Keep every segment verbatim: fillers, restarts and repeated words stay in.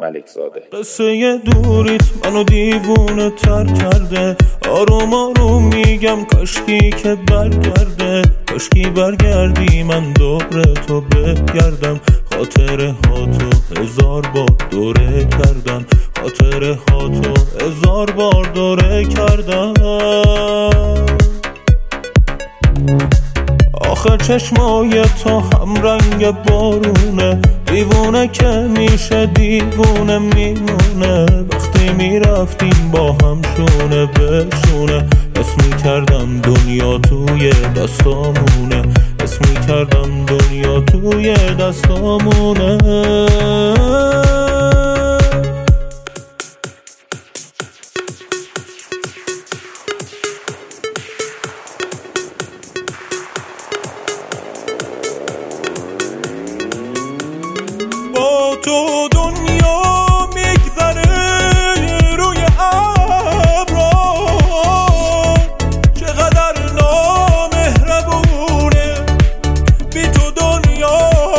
ملکزاده. قصه دوریت منو دیوونه تر کرده، آروم آروم میگم کاشکی که برگرده، کاشکی برگردی من دور تو بگردم، خاطره ها تو هزار بار دوره کردم، خاطره ها تو هزار بار دوره کردم. آخه چشمای تو هم رنگ بارونه، دیوونه که میشه دیوونه میمونه، وقتی میرفتیم با هم شونه به شونه، اسم میکردم دنیا توی دستامونه، اسم میکردم دنیا توی دستامونه. با تو دنیا میگذره روی ابرا، چقدر نامهربونه، بی تو دنیا،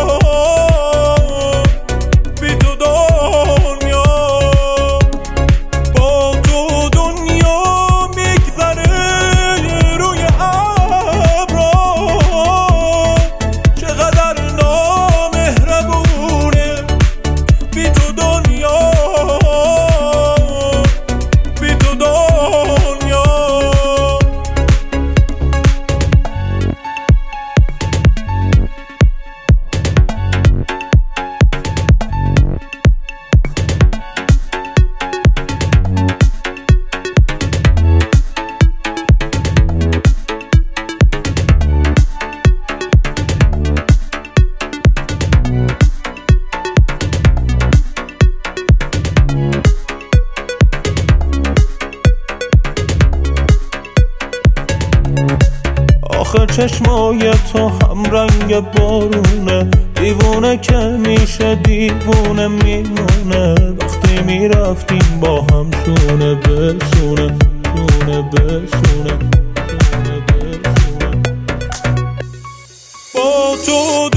بی تو دنیا. با تو دنیا میگذره روی ابرا، چقدر نامهربونه، بی تو دنیا، بی تو دنیا. آخه چشمای تو هم رنگ بارونه، دیوونه که میشه دیوونه میمونه، وقتی میرفتیم با هم شونه به شونه، شونه به شونه، شونه به شونه. با تو